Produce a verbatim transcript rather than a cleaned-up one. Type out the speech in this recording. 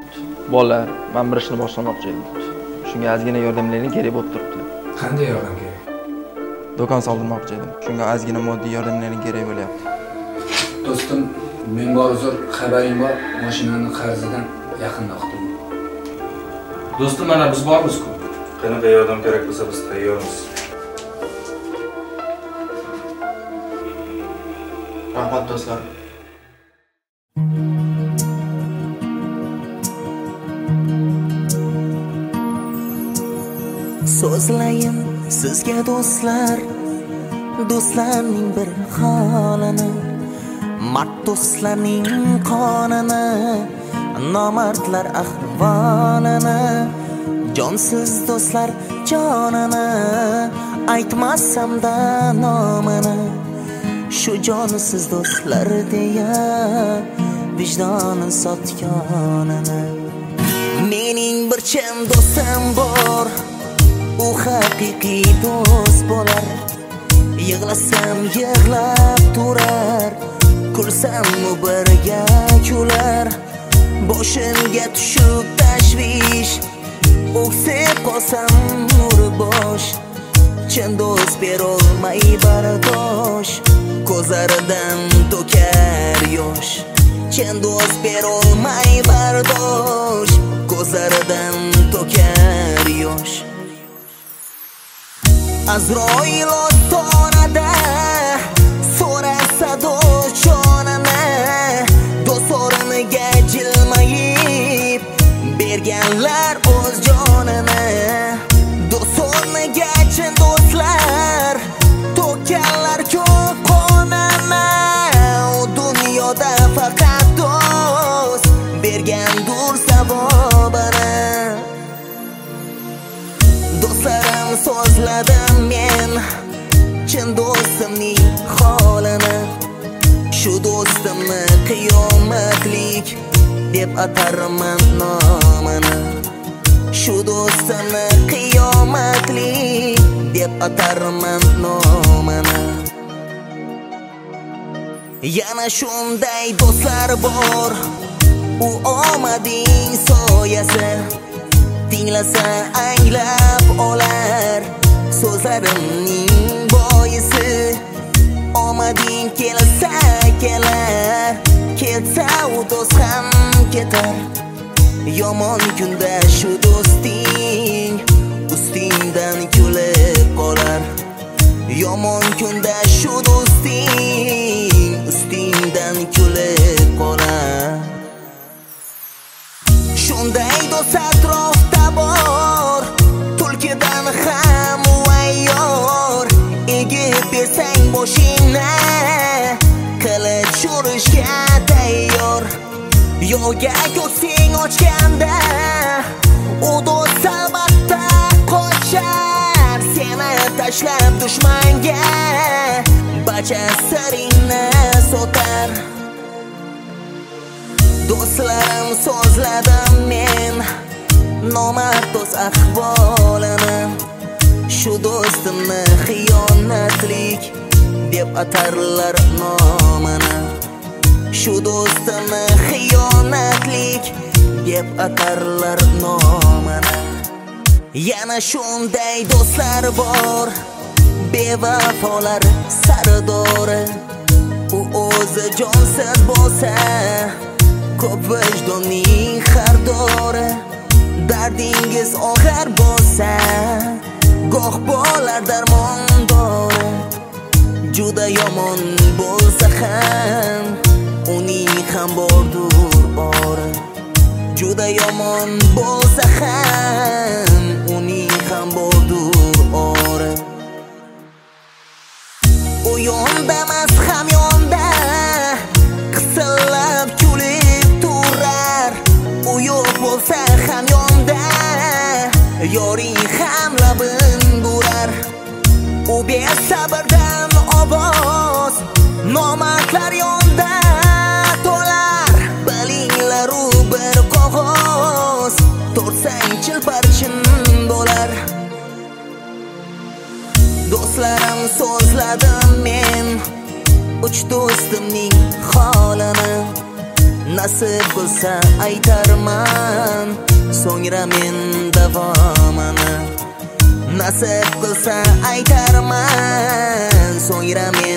turibdi. Bola, men bir ishni boshlamoqchi edim. Shunga ozgina yordamlaring kerak bo'lib turibdi. Qanday yordam kerak? Do'kon soldirmoqchi edim. Shunga ozgina moddiy yordamlaring kerak bo'lyapti. Do'stim, men bor uzr xabaring bor, mashinani qarzidan yaqinda qildim. Do'stim, mana biz bormiz-ku. Qanaqa yordam kerak bo'lsa biz tayyormiz. Rahmat do'stlar. So'zlayin sizga do'stlar, do'stlarning bir holini, mard do'stlarning qonini, nomardlar ahvolini, jonsiz do'stlar jonini, aytmasam-da nomini, shu jonsiz do'stlar deya vijdoni sotganini. Mening bir chin do'stim bor, u haqiqiy do'st bo'lar. Yig'lasam yig'lab turar, kulsam u birga kular. Boshimga tushib tashvish, o'ksib qolsam nur bosh. Chin do'st berolmay bardosh, ko'zlaridan to'kar yosh. Chin do'st berolmay bardosh, ko'zlaridan to'kar yosh. Azroil ostonada so'rasa do'st jonini, do'st o'rniga jilmayib berganlar o'z jonini. Do'st o'rniga chin do'stlar to'kkanlar ko'p qonini. U dunyoda faqat do'st bergandur savobini. Do'stlarim so'zladim men chin do'stimning holini. Shu do'stimni qiyomatlik deb atarman nomini. Shu do'stimni qiyomatlik deb atarman nomini. Yana shunday do'stlar bor, u omading soyasi. Tinglasa anglab olar so'zlarimning boisi. Omading kelsa kelar, ketsa u do'st ham ketar. Yomon kunda shu do'sting ustingdan kulib qolar. Yomon kunda shu do'sting ustingdan kulib qolar. Shunday do'st atrofda bor, tulkidan ham vayyor. Egib bersang boshingni, qilich urishga tayyor. Yo'lga ko'ksing ochganda, u do'st albatta qochar. Seni tashlab dushmanga barcha siringni sotar. Do'stlarim so'zladim men nomard do'st ahvolini. Shu do'stimni xiyonatlik deb atarlar nomini. Shu do'stimni xiyonatlik deb atarlar nomini. Yana shunday do'stlar bor, bevafolar sardori. U o'zi jonsiz bo'lsa, ko'p vijdonning xardori. Dardingiz og'ir bo'lsa, goh bo'lar darmondori. Juda yomon bo'lsa ham, uning ham bordur ori. Juda yomon bo'lsa ham, uning ham bordur ori. U yondamas ham yonda, qisillab kulib turar. U yo'q bo'lsa ham yonda, yoring ham labin burar. U besabrdan ovoz, nomardlar yonda to'lar. Bilinglar u bir qog'oz, to'rsang chilparchin bo'lar. Do'stlarim so'zladim men uch do'stimning holini. Nasib qilsa aytarman, so'ngra men davomini. Nasib qilsa aytarman, so'ngra men